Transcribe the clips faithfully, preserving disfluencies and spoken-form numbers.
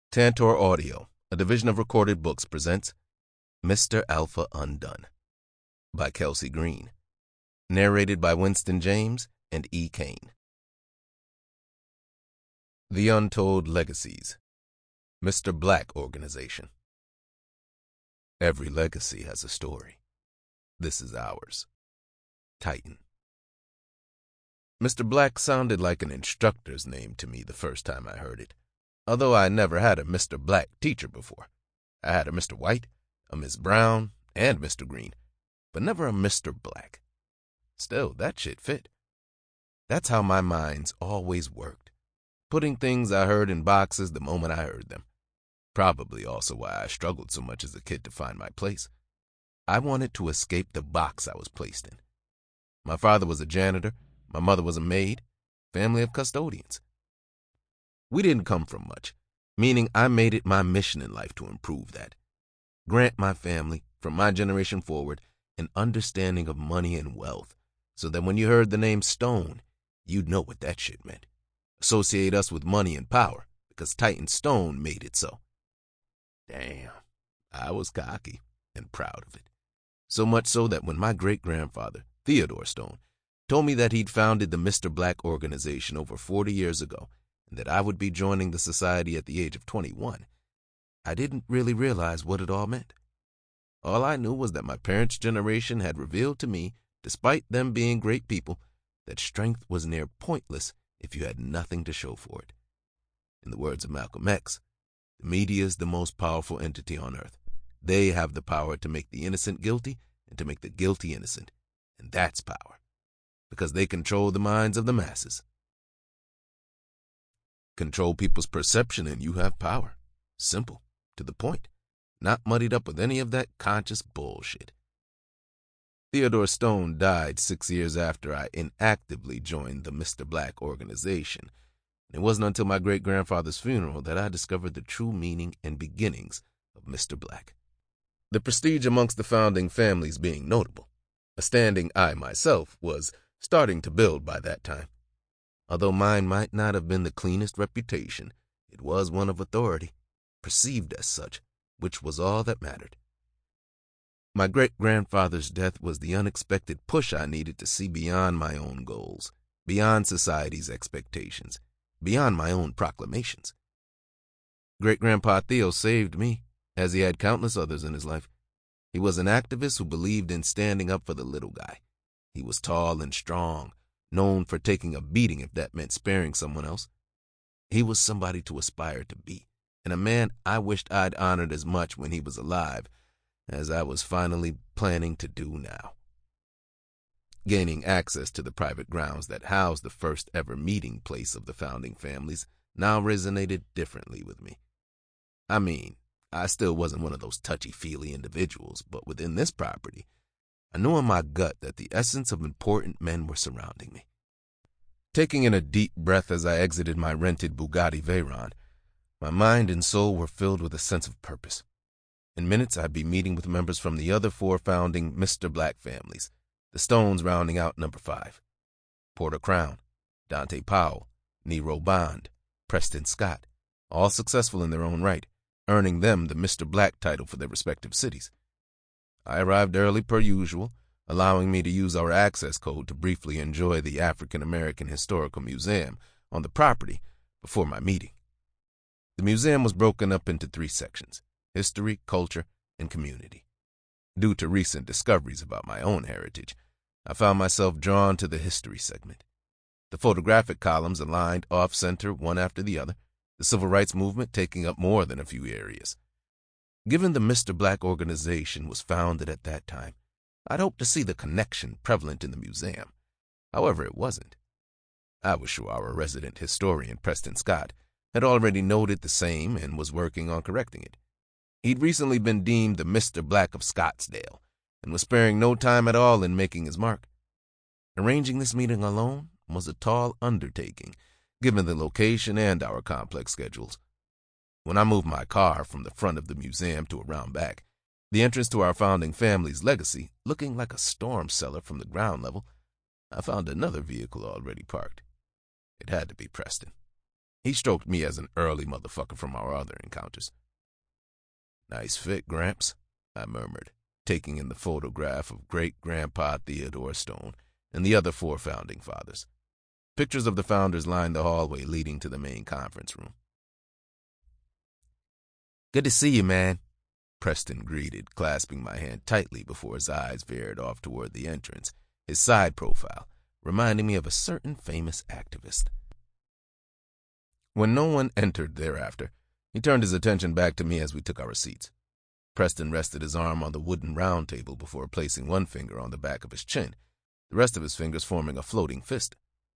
Tantor Audio, a division of Recorded Books, presents Mister Alpha Undone by Kelsey Green, narrated by Winston James and E. Kane. The Untold Legacies, Mister Black Organization. Every legacy has a story. This is ours. Titan. Mister Black sounded like an instructor's name to me the first time I heard it, although I never had a Mister Black teacher before. I had a Mister White, a Miss Brown, and Mister Green, but never a Mister Black. Still, that shit fit. That's how my mind's always worked, putting things I heard in boxes the moment I heard them. Probably also why I struggled so much as a kid to find my place. I wanted to escape the box I was placed in. My father was a janitor, my mother was a maid, family of custodians. We didn't come from much, meaning I made it my mission in life to improve that. Grant my family, from my generation forward, an understanding of money and wealth, so that when you heard the name Stone, you'd know what that shit meant. Associate us with money and power, because Titan Stone made it so. Damn, I was cocky and proud of it. So much so that when my great-grandfather, Theodore Stone, told me that he'd founded the Mister Black Organization over forty years ago, and that I would be joining the society at the age of twenty-one, I didn't really realize what it all meant. All I knew was that my parents' generation had revealed to me, despite them being great people, that strength was near pointless if you had nothing to show for it. In the words of Malcolm X, the media is the most powerful entity on earth. They have the power to make the innocent guilty and to make the guilty innocent, and that's power, because they control the minds of the masses. Control people's perception and you have power. Simple, to the point, not muddied up with any of that conscious bullshit. Theodore Stone died six years after I inactively joined the Mister Black Organization, and it wasn't until my great-grandfather's funeral that I discovered the true meaning and beginnings of Mister Black. The prestige amongst the founding families being notable, a standing I myself was starting to build by that time. Although mine might not have been the cleanest reputation, it was one of authority, perceived as such, which was all that mattered. My great-grandfather's death was the unexpected push I needed to see beyond my own goals, beyond society's expectations, beyond my own proclamations. Great-grandpa Theo saved me, as he had countless others in his life. He was an activist who believed in standing up for the little guy. He was tall and strong, known for taking a beating if that meant sparing someone else. He was somebody to aspire to be, and a man I wished I'd honored as much when he was alive as I was finally planning to do now. Gaining access to the private grounds that housed the first ever meeting place of the founding families now resonated differently with me. I mean, I still wasn't one of those touchy-feely individuals, but within this property, I knew in my gut that the essence of important men were surrounding me. Taking in a deep breath as I exited my rented Bugatti Veyron, my mind and soul were filled with a sense of purpose. In minutes, I'd be meeting with members from the other four founding Mister Black families, the Stones rounding out number five. Porter Crown, Dante Powell, Nero Bond, Preston Scott, all successful in their own right, earning them the Mister Black title for their respective cities. I arrived early per usual, allowing me to use our access code to briefly enjoy the African American Historical Museum on the property before my meeting. The museum was broken up into three sections: history, culture, and community. Due to recent discoveries about my own heritage, I found myself drawn to the history segment. The photographic columns aligned off-center one after the other, the civil rights movement taking up more than a few areas. Given the Mister Black Organization was founded at that time, I'd hoped to see the connection prevalent in the museum. However, it wasn't. I was sure our resident historian, Preston Scott, had already noted the same and was working on correcting it. He'd recently been deemed the Mister Black of Scottsdale and was sparing no time at all in making his mark. Arranging this meeting alone was a tall undertaking, given the location and our complex schedules. When I moved my car from the front of the museum to around back, the entrance to our founding family's legacy looking like a storm cellar from the ground level, I found another vehicle already parked. It had to be Preston. He stroked me as an early motherfucker from our other encounters. "Nice fit, Gramps," I murmured, taking in the photograph of great-grandpa Theodore Stone and the other four founding fathers. Pictures of the founders lined the hallway leading to the main conference room. "Good to see you, man," Preston greeted, clasping my hand tightly before his eyes veered off toward the entrance, his side profile reminding me of a certain famous activist. When no one entered thereafter, he turned his attention back to me as we took our seats. Preston rested his arm on the wooden round table before placing one finger on the back of his chin, the rest of his fingers forming a floating fist.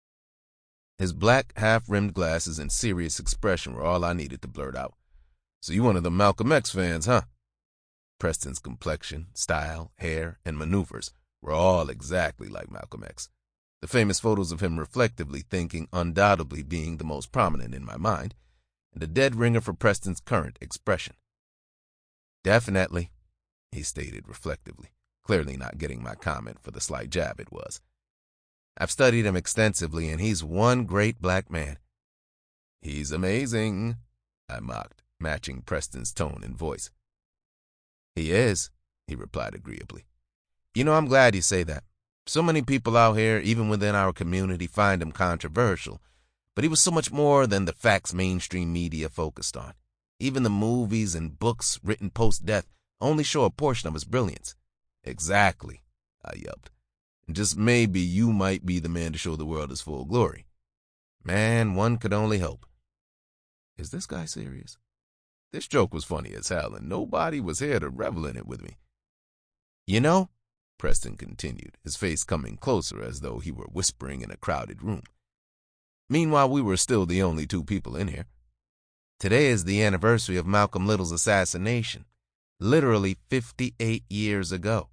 His black, half-rimmed glasses and serious expression were all I needed to blurt out. "So you one of the Malcolm X fans, huh?" Preston's complexion, style, hair, and maneuvers were all exactly like Malcolm X, the famous photos of him reflectively thinking undoubtedly being the most prominent in my mind, and a dead ringer for Preston's current expression. "Definitely," he stated reflectively, clearly not getting my comment for the slight jab it was. "I've studied him extensively, and he's one great black man." "He's amazing," I mocked, matching Preston's tone and voice. "He is," he replied agreeably. "You know, I'm glad you say that. So many people out here, even within our community, find him controversial, but he was so much more than the facts mainstream media focused on. Even the movies and books written post-death only show a portion of his brilliance." "Exactly," I yelped. "Just maybe you might be the man to show the world his full glory." Man, one could only hope. Is this guy serious? This joke was funny as hell, and nobody was here to revel in it with me. "You know," Preston continued, his face coming closer as though he were whispering in a crowded room. Meanwhile, we were still the only two people in here. "Today is the anniversary of Malcolm Little's assassination, literally fifty-eight years ago."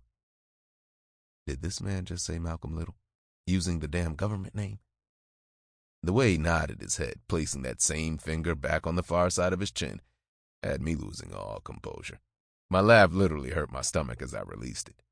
Did this man just say Malcolm Little, using the damn government name? The way he nodded his head, placing that same finger back on the far side of his chin, had me losing all composure. My laugh literally hurt my stomach as I released it.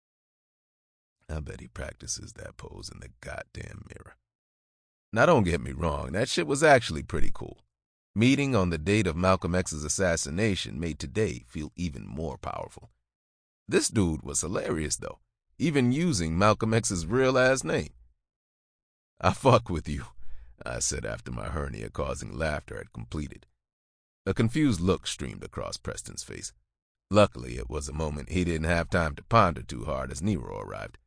I bet he practices that pose in the goddamn mirror. Now, don't get me wrong, that shit was actually pretty cool. Meeting on the date of Malcolm X's assassination made today feel even more powerful. This dude was hilarious, though, even using Malcolm X's real-ass name. "I fuck with you," I said after my hernia-causing laughter had completed. A confused look streamed across Preston's face. Luckily, it was a moment he didn't have time to ponder too hard as Nero arrived.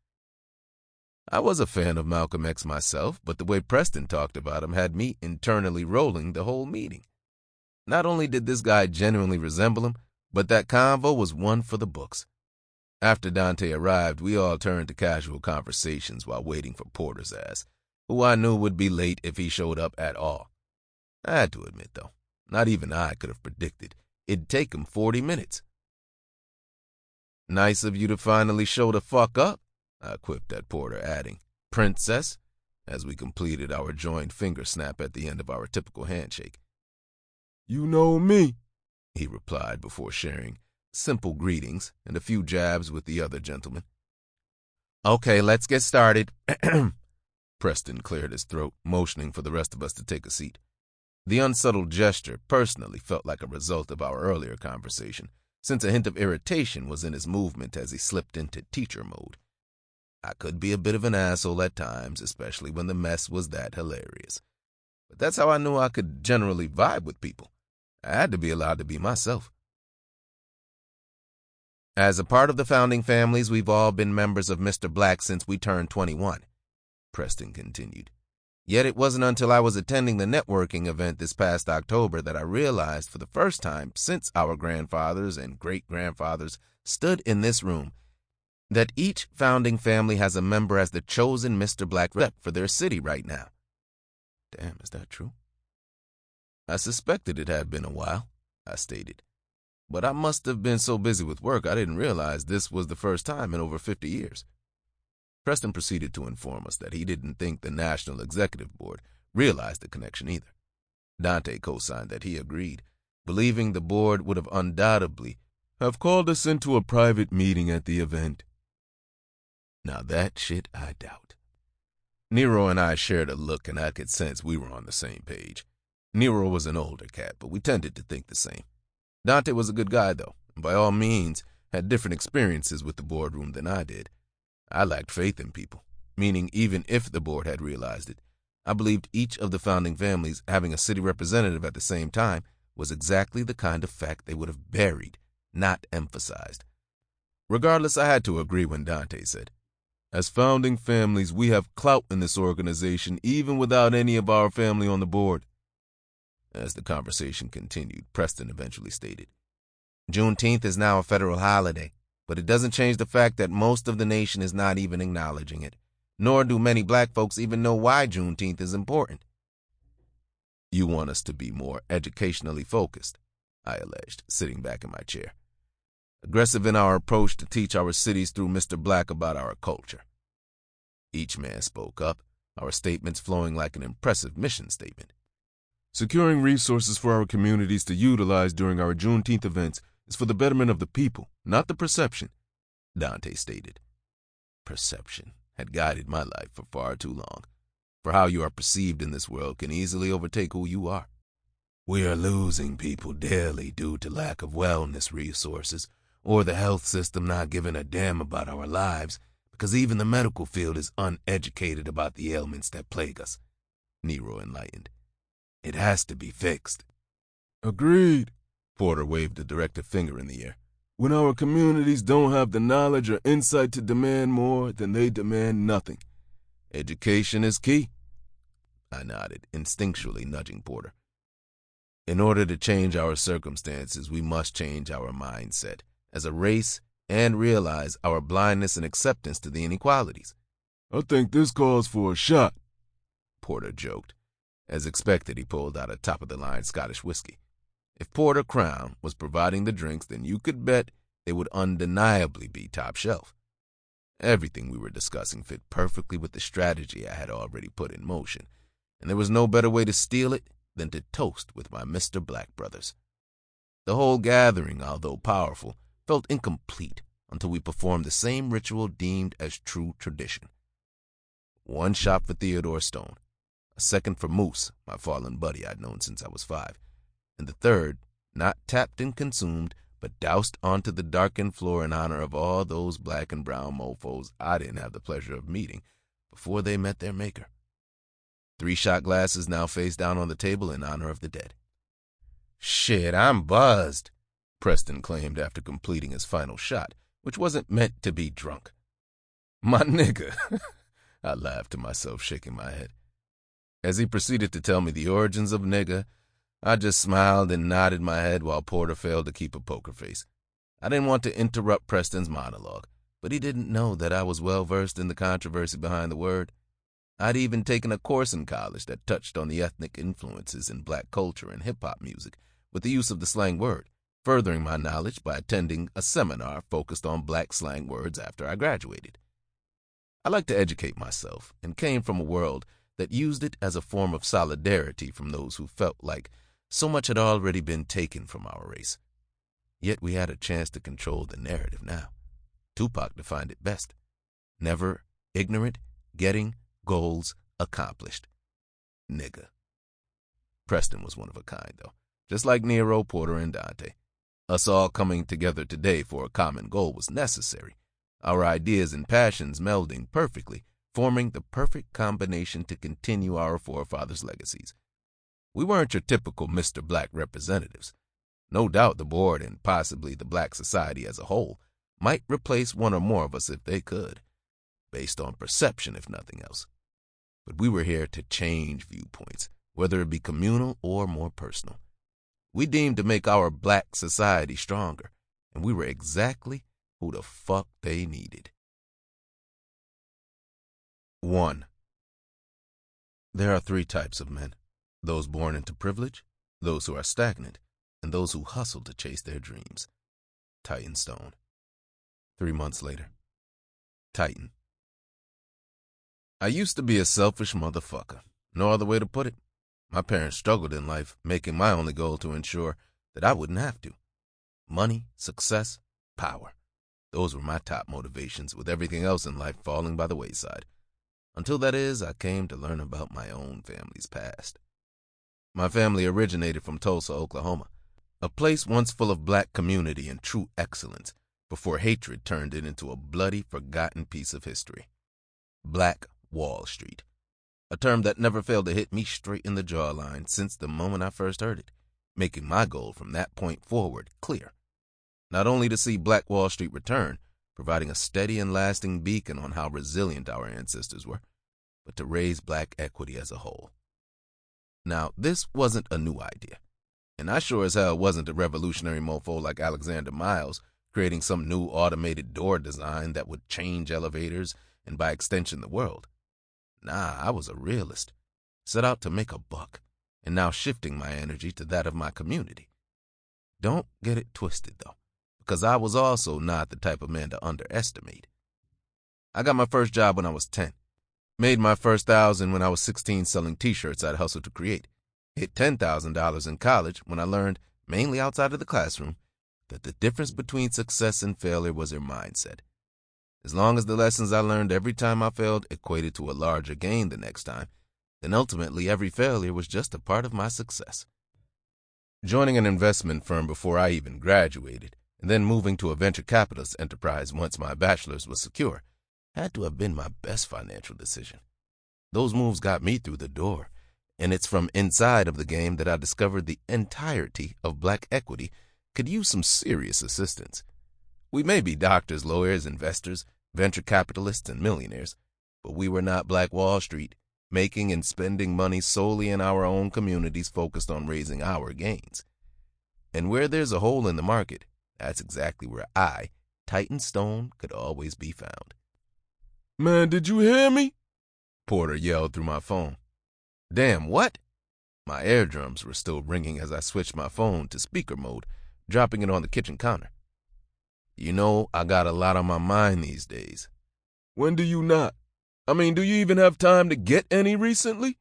I was a fan of Malcolm X myself, but the way Preston talked about him had me internally rolling the whole meeting. Not only did this guy genuinely resemble him, but that convo was one for the books. After Dante arrived, we all turned to casual conversations while waiting for Porter's ass, who I knew would be late if he showed up at all. I had to admit, though, not even I could have predicted it'd take him forty minutes. "Nice of you to finally show the fuck up," I quipped at Porter, adding, "Princess," as we completed our joined finger snap at the end of our typical handshake. "You know me," he replied before sharing simple greetings and a few jabs with the other gentlemen. "Okay, let's get started." Preston cleared his throat, motioning for the rest of us to take a seat. The unsubtle gesture personally felt like a result of our earlier conversation, since a hint of irritation was in his movement as he slipped into teacher mode. I could be a bit of an asshole at times, especially when the mess was that hilarious. But that's how I knew I could generally vibe with people. I had to be allowed to be myself. "As a part of the founding families, we've all been members of Mister Black since we turned twenty-one, Preston continued. Yet it wasn't until I was attending the networking event this past October that I realized for the first time since our grandfathers and great-grandfathers stood in this room that each founding family has a member as the chosen Mister Black rep for their city right now. Damn, is that true? I suspected it had been a while, I stated. But I must have been so busy with work I didn't realize this was the first time in over fifty years. Preston proceeded to inform us that he didn't think the National Executive Board realized the connection either. Dante co-signed that he agreed, believing the board would have undoubtedly have called us into a private meeting at the event. Now that shit I doubt. Nero and I shared a look, and I could sense we were on the same page. Nero was an older cat, but we tended to think the same. Dante was a good guy, though, and by all means had different experiences with the boardroom than I did. I lacked faith in people, meaning even if the board had realized it, I believed each of the founding families having a city representative at the same time was exactly the kind of fact they would have buried, not emphasized. Regardless, I had to agree when Dante said, "As founding families, we have clout in this organization even without any of our family on the board." As the conversation continued, Preston eventually stated, "Juneteenth is now a federal holiday, but it doesn't change the fact that most of the nation is not even acknowledging it, nor do many black folks even know why Juneteenth is important." "You want us to be more educationally focused," I alleged, sitting back in my chair. "Aggressive in our approach to teach our cities through Mister Black about our culture." Each man spoke up, our statements flowing like an impressive mission statement. "Securing resources for our communities to utilize during our Juneteenth events is for the betterment of the people, not the perception," Dante stated. Perception had guided my life for far too long, for how you are perceived in this world can easily overtake who you are. "We are losing people daily due to lack of wellness resources, or the health system not giving a damn about our lives, because even the medical field is uneducated about the ailments that plague us," Nero enlightened. "It has to be fixed." "Agreed," Porter waved a directive finger in the air. "When our communities don't have the knowledge or insight to demand more, then they demand nothing. Education is key." I nodded, instinctually nudging Porter. "In order to change our circumstances, we must change our mindset as a race and realize our blindness and acceptance to the inequalities." "I think this calls for a shot," Porter joked. As expected, he pulled out a top-of-the-line Scottish whiskey. If Porter Crown was providing the drinks, then you could bet they would undeniably be top shelf. Everything we were discussing fit perfectly with the strategy I had already put in motion, and there was no better way to steal it than to toast with my Mister Black brothers. The whole gathering, although powerful, felt incomplete until we performed the same ritual deemed as true tradition. One shot for Theodore Stone, a second for Moose, my fallen buddy I'd known since I was five, and the third, not tapped and consumed, but doused onto the darkened floor in honor of all those black and brown mofos I didn't have the pleasure of meeting before they met their maker. Three shot glasses now face down on the table in honor of the dead. "Shit, I'm buzzed," Preston claimed after completing his final shot, which wasn't meant to be drunk. "My nigga," I laughed to myself, shaking my head. As he proceeded to tell me the origins of nigga, I just smiled and nodded my head while Porter failed to keep a poker face. I didn't want to interrupt Preston's monologue, but he didn't know that I was well versed in the controversy behind the word. I'd even taken a course in college that touched on the ethnic influences in black culture and hip-hop music with the use of the slang word, furthering my knowledge by attending a seminar focused on black slang words after I graduated. I like to educate myself and came from a world that used it as a form of solidarity from those who felt like so much had already been taken from our race. Yet we had a chance to control the narrative now. Tupac defined it best. Never ignorant, getting goals accomplished. Nigga. Preston was one of a kind, though, just like Nero, Porter, and Dante. Us all coming together today for a common goal was necessary, our ideas and passions melding perfectly, forming the perfect combination to continue our forefathers' legacies. We weren't your typical Mister Black representatives. No doubt the board and possibly the black society as a whole might replace one or more of us if they could, based on perception if nothing else. But we were here to change viewpoints, whether it be communal or more personal. We deemed to make our black society stronger, and we were exactly who the fuck they needed. One. There are three types of men: those born into privilege, those who are stagnant, and those who hustle to chase their dreams. Titan Stone. Three months later. Titan. I used to be a selfish motherfucker. No other way to put it. My parents struggled in life, making my only goal to ensure that I wouldn't have to. Money, success, power. Those were my top motivations, with everything else in life falling by the wayside. Until, that is, I came to learn about my own family's past. My family originated from Tulsa, Oklahoma, a place once full of black community and true excellence, before hatred turned it into a bloody, forgotten piece of history. Black Wall Street, a term that never failed to hit me straight in the jawline since the moment I first heard it, making my goal from that point forward clear. Not only to see Black Wall Street return, providing a steady and lasting beacon on how resilient our ancestors were, but to raise black equity as a whole. Now, this wasn't a new idea, and I sure as hell wasn't a revolutionary mofo like Alexander Miles, creating some new automated door design that would change elevators and by extension the world. Nah, I was a realist, set out to make a buck, and now shifting my energy to that of my community. Don't get it twisted, though, because I was also not the type of man to underestimate. I got my first job when I was ten. Made my first thousand when I was sixteen selling t-shirts I'd hustled to create. Hit ten thousand dollars in college when I learned, mainly outside of the classroom, that the difference between success and failure was your mindset. As long as the lessons I learned every time I failed equated to a larger gain the next time, then ultimately every failure was just a part of my success. Joining an investment firm before I even graduated, and then moving to a venture capitalist enterprise once my bachelor's was secure, had to have been my best financial decision. Those moves got me through the door, and it's from inside of the game that I discovered the entirety of black equity could use some serious assistance. We may be doctors, lawyers, investors, venture capitalists, and millionaires, but we were not Black Wall Street, making and spending money solely in our own communities focused on raising our gains. And where there's a hole in the market, that's exactly where I, Titan Stone, could always be found. "Man, did you hear me?" Porter yelled through my phone. Damn, what? My eardrums were still ringing as I switched my phone to speaker mode, dropping it on the kitchen counter. You know, I got a lot on my mind these days. "When do you not? I mean, do you even have time to get any recently?"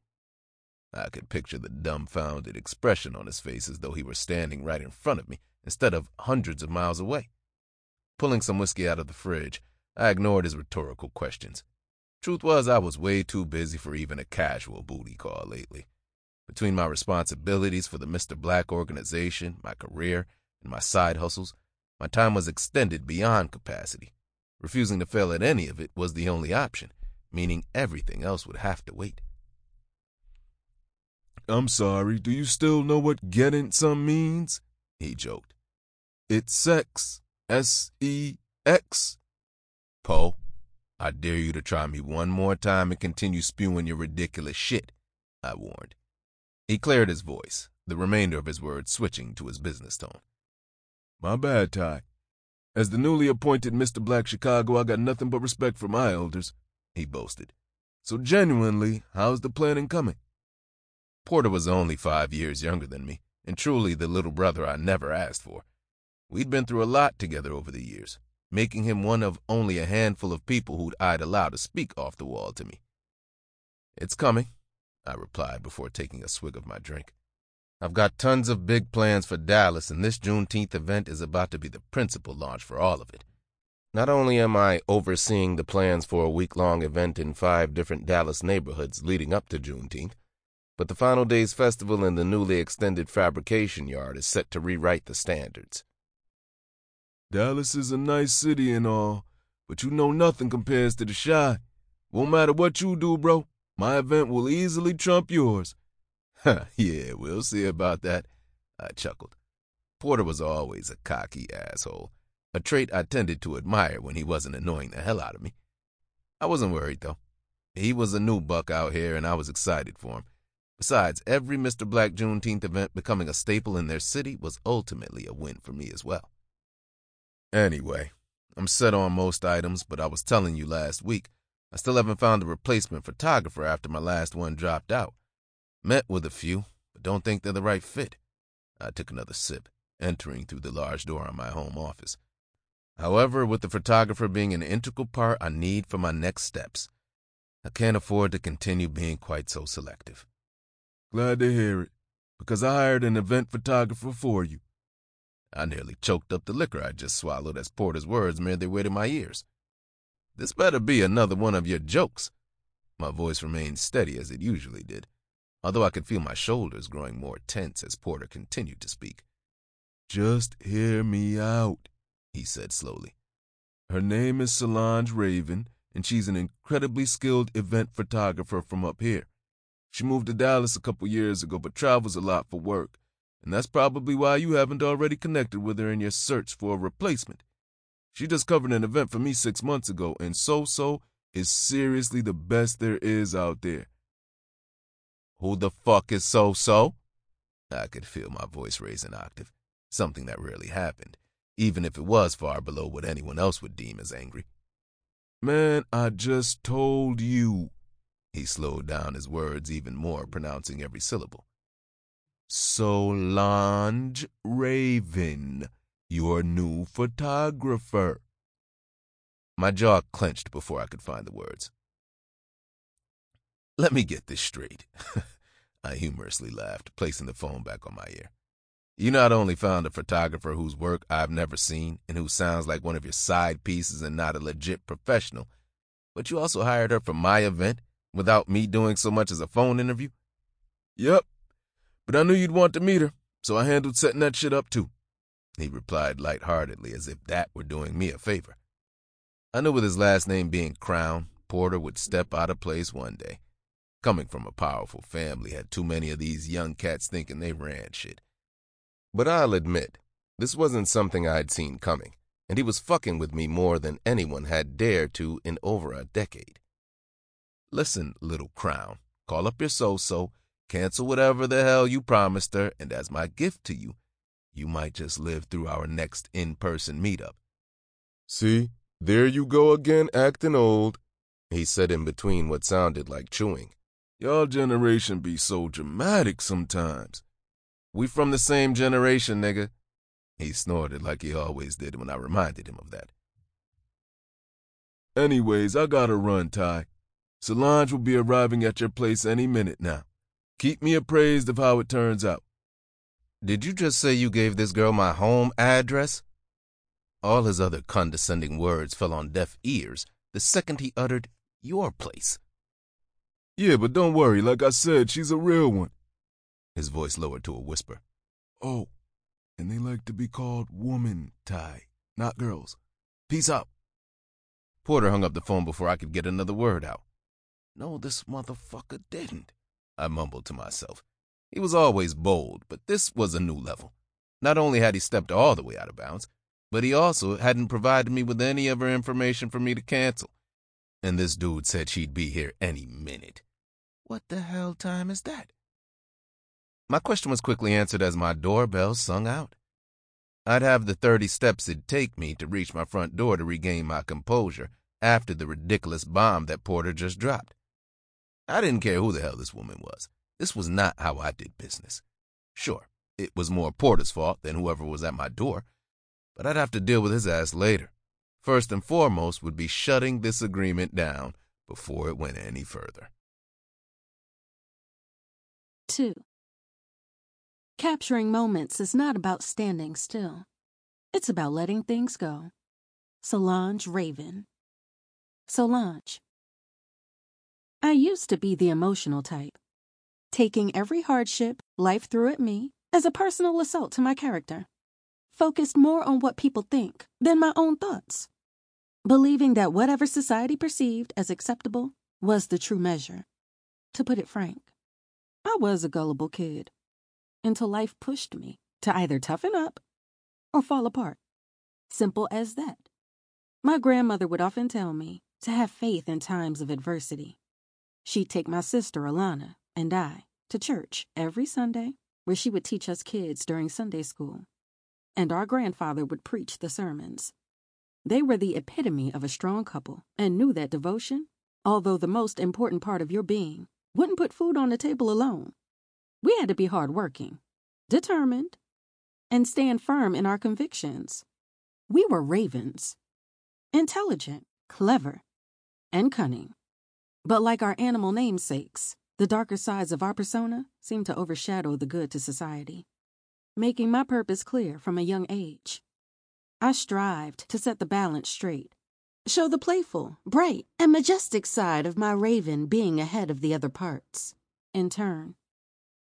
I could picture the dumbfounded expression on his face as though he were standing right in front of me instead of hundreds of miles away. Pulling some whiskey out of the fridge, I ignored his rhetorical questions. Truth was, I was way too busy for even a casual booty call lately. Between my responsibilities for the Mister Black organization, my career, and my side hustles, my time was extended beyond capacity. Refusing to fail at any of it was the only option, meaning everything else would have to wait. "I'm sorry, do you still know what getting some means?" he joked. "It's sex. S E X. Poe, I dare you to try me one more time and continue spewing your ridiculous shit, I warned. He cleared his voice, the remainder of his words switching to his business tone. "My bad, Ty. As the newly appointed Mister Black Chicago, I got nothing but respect for my elders," he boasted. "So genuinely, how's the planning coming?" Porter was only five years younger than me, and truly the little brother I never asked for. We'd been through a lot together over the years, making him one of only a handful of people who'd I'd allow to speak off the wall to me. "It's coming," I replied before taking a swig of my drink. "I've got tons of big plans for Dallas, and this Juneteenth event is about to be the principal launch for all of it. Not only am I overseeing the plans for a week-long event in five different Dallas neighborhoods leading up to Juneteenth, but the final day's festival in the newly extended fabrication yard is set to rewrite the standards." "Dallas is a nice city and all, but you know nothing compares to the Chi. Won't matter what you do, bro. My event will easily trump yours." Huh, yeah, we'll see about that, I chuckled. Porter was always a cocky asshole, a trait I tended to admire when he wasn't annoying the hell out of me. I wasn't worried, though. He was a new buck out here, and I was excited for him. Besides, every Mister Black Juneteenth event becoming a staple in their city was ultimately a win for me as well. Anyway, I'm set on most items, but I was telling you last week, I still haven't found a replacement photographer after my last one dropped out. Met with a few, but don't think they're the right fit. I took another sip, entering through the large door on my home office. However, with the photographer being an integral part I need for my next steps, I can't afford to continue being quite so selective. "Glad to hear it, because I hired an event photographer for you." I nearly choked up the liquor I just swallowed as Porter's words made their way to my ears. "This better be another one of your jokes." My voice remained steady as it usually did. although I could feel my shoulders growing more tense as Porter continued to speak. "Just hear me out," he said slowly. "Her name is Solange Raven, and she's an incredibly skilled event photographer from up here. She moved to Dallas a couple years ago, but travels a lot for work, and that's probably why you haven't already connected with her in your search for a replacement. She just covered an event for me six months ago, and So-So is seriously the best there is out there." "Who the fuck is So-So?" I could feel my voice raise an octave, something that rarely happened, even if it was far below what anyone else would deem as angry. "Man, I just told you." He slowed down his words even more, pronouncing every syllable. "Solange Raven, your new photographer." My jaw clenched before I could find the words. "Let me get this straight," I humorously laughed, placing the phone back on my ear. "You not only found a photographer whose work I've never seen and who sounds like one of your side pieces and not a legit professional, but you also hired her for my event without me doing so much as a phone interview?" "Yep, but I knew you'd want to meet her, so I handled setting that shit up too," he replied lightheartedly, as if that were doing me a favor. I knew with his last name being Crown, Porter would step out of place one day. Coming from a powerful family had too many of these young cats thinking they ran shit. But I'll admit, this wasn't something I'd seen coming, and he was fucking with me more than anyone had dared to in over a decade. "Listen, little Crown, call up your So-So, cancel whatever the hell you promised her, and as my gift to you, you might just live through our next in-person meetup." "See, there you go again acting old," he said in between what sounded like chewing. "Y'all generation be so dramatic sometimes." "We from the same generation, nigga." He snorted like he always did when I reminded him of that. "Anyways, I gotta run, Ty. Solange will be arriving at your place any minute now. Keep me appraised of how it turns out." "Did you just say you gave this girl my home address?" All his other condescending words fell on deaf ears the second he uttered "your place." "Yeah, but don't worry. Like I said, she's a real one." His voice lowered to a whisper. "Oh, and they like to be called woman, Ty, not girls. Peace out." Porter hung up the phone before I could get another word out. "No, this motherfucker didn't," I mumbled to myself. He was always bold, but this was a new level. Not only had he stepped all the way out of bounds, but he also hadn't provided me with any of her information for me to cancel. And this dude said she'd be here any minute. What the hell time is that? My question was quickly answered as my doorbell sung out. I'd have the thirty steps it'd take me to reach my front door to regain my composure after the ridiculous bomb that Porter just dropped. I didn't care who the hell this woman was. This was not how I did business. Sure, it was more Porter's fault than whoever was at my door, but I'd have to deal with his ass later. First and foremost would be shutting this agreement down before it went any further. Two. Capturing moments is not about standing still. It's about letting things go. Solange Raven. Solange. I used to be the emotional type, taking every hardship life threw at me as a personal assault to my character, focused more on what people think than my own thoughts, believing that whatever society perceived as acceptable was the true measure. To put it frank, I was a gullible kid, until life pushed me to either toughen up or fall apart. Simple as that. My grandmother would often tell me to have faith in times of adversity. She'd take my sister Alana and I to church every Sunday, where she would teach us kids during Sunday school, and our grandfather would preach the sermons. They were the epitome of a strong couple and knew that devotion, although the most important part of your being, wouldn't put food on the table alone. We had to be hardworking, determined, and stand firm in our convictions. We were ravens, intelligent, clever, and cunning. But like our animal namesakes, the darker sides of our persona seemed to overshadow the good to society, making my purpose clear from a young age. I strived to set the balance straight, show the playful, bright, and majestic side of my raven being ahead of the other parts. In turn,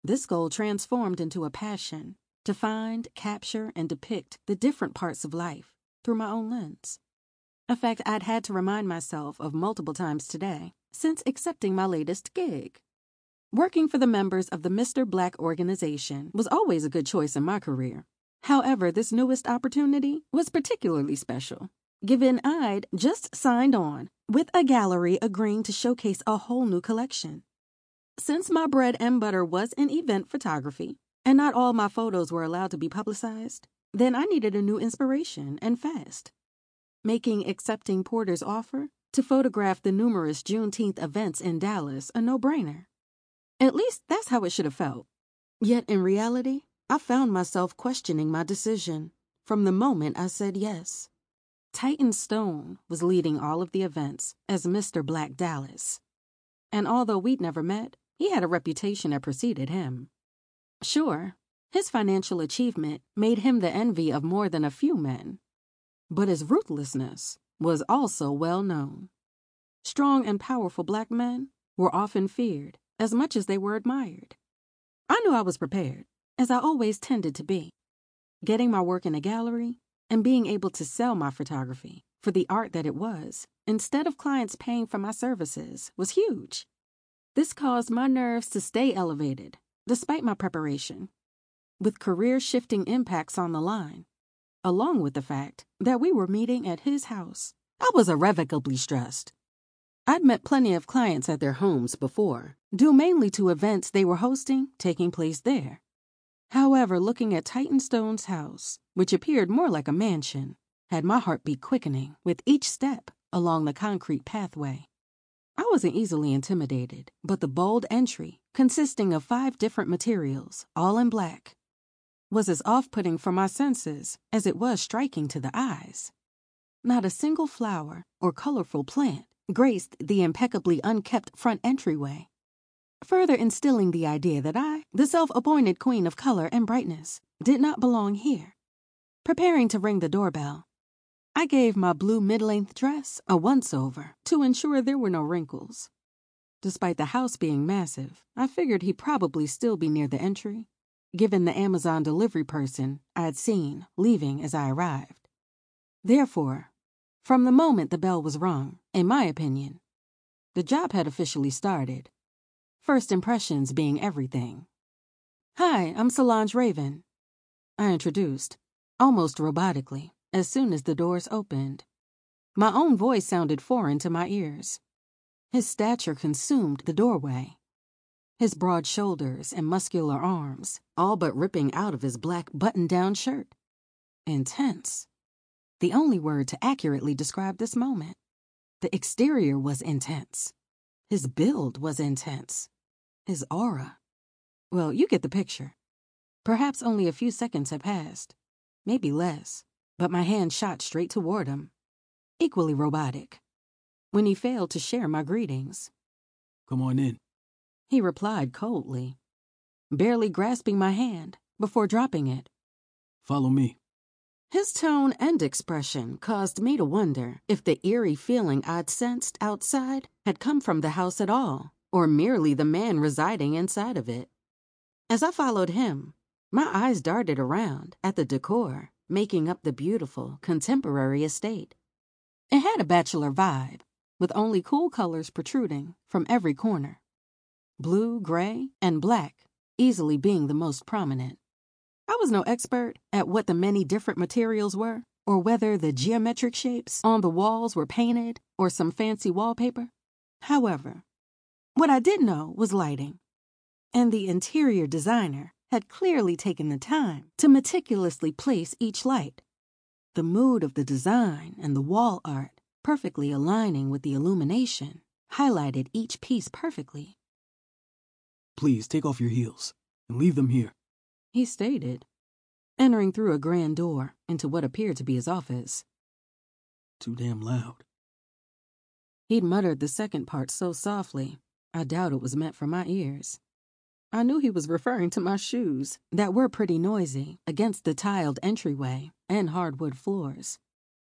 This goal transformed into a passion to find, capture, and depict the different parts of life through my own lens. A fact I'd had to remind myself of multiple times today since accepting my latest gig. Working for the members of the Mister Black organization was always a good choice in my career. However, this newest opportunity was particularly special, given I'd just signed on with a gallery agreeing to showcase a whole new collection. Since my bread and butter was in event photography, and not all my photos were allowed to be publicized, then I needed a new inspiration, and fast. Making accepting Porter's offer to photograph the numerous Juneteenth events in Dallas a no-brainer. At least that's how it should have felt. Yet in reality, I found myself questioning my decision from the moment I said yes. Titan Stone was leading all of the events as Mister Black Dallas. And although we'd never met, he had a reputation that preceded him. Sure, his financial achievement made him the envy of more than a few men. But his ruthlessness was also well known. Strong and powerful black men were often feared as much as they were admired. I knew I was prepared, as I always tended to be. Getting my work in a gallery and being able to sell my photography for the art that it was, instead of clients paying for my services, was huge. This caused my nerves to stay elevated, despite my preparation, with career-shifting impacts on the line, along with the fact that we were meeting at his house. I was irrevocably stressed. I'd met plenty of clients at their homes before, due mainly to events they were hosting taking place there. However, looking at Titan Stone's house, which appeared more like a mansion, had my heartbeat quickening with each step along the concrete pathway. I wasn't easily intimidated, but the bold entry, consisting of five different materials, all in black, was as off-putting for my senses as it was striking to the eyes. Not a single flower or colorful plant graced the impeccably unkept front entryway, further instilling the idea that I, the self-appointed queen of color and brightness, did not belong here. Preparing to ring the doorbell, I gave my blue mid-length dress a once-over to ensure there were no wrinkles. Despite the house being massive, I figured he'd probably still be near the entry, given the Amazon delivery person I'd seen leaving as I arrived. Therefore, from the moment the bell was rung, in my opinion, the job had officially started. First impressions being everything. "Hi, I'm Solange Raven," I introduced, almost robotically, as soon as the doors opened. My own voice sounded foreign to my ears. His stature consumed the doorway. His broad shoulders and muscular arms, all but ripping out of his black button-down shirt. Intense. The only word to accurately describe this moment. The exterior was intense. His build was intense. His aura. Well, you get the picture. Perhaps only a few seconds had passed, maybe less, but my hand shot straight toward him, equally robotic, when he failed to share my greetings. "Come on in," he replied coldly, barely grasping my hand before dropping it. "Follow me." His tone and expression caused me to wonder if the eerie feeling I'd sensed outside had come from the house at all, or merely the man residing inside of it. As I followed him, my eyes darted around at the decor making up the beautiful, contemporary estate. It had a bachelor vibe, with only cool colors protruding from every corner. Blue, gray, and black easily being the most prominent. I was no expert at what the many different materials were, or whether the geometric shapes on the walls were painted or some fancy wallpaper. However, what I did know was lighting, and the interior designer had clearly taken the time to meticulously place each light, the mood of the design and the wall art perfectly aligning with the illumination highlighted each piece perfectly. "Please take off your heels and leave them here," he stated, entering through a grand door into what appeared to be his office. "Too damn loud." He'd muttered the second part so softly, I doubt it was meant for my ears. I knew he was referring to my shoes that were pretty noisy against the tiled entryway and hardwood floors.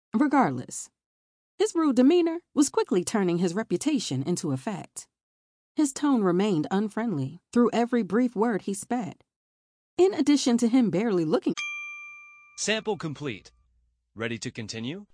Regardless, his rude demeanor was quickly turning his reputation into a fact. His tone remained unfriendly through every brief word he spat. In addition to him barely looking. Sample complete. Ready to continue?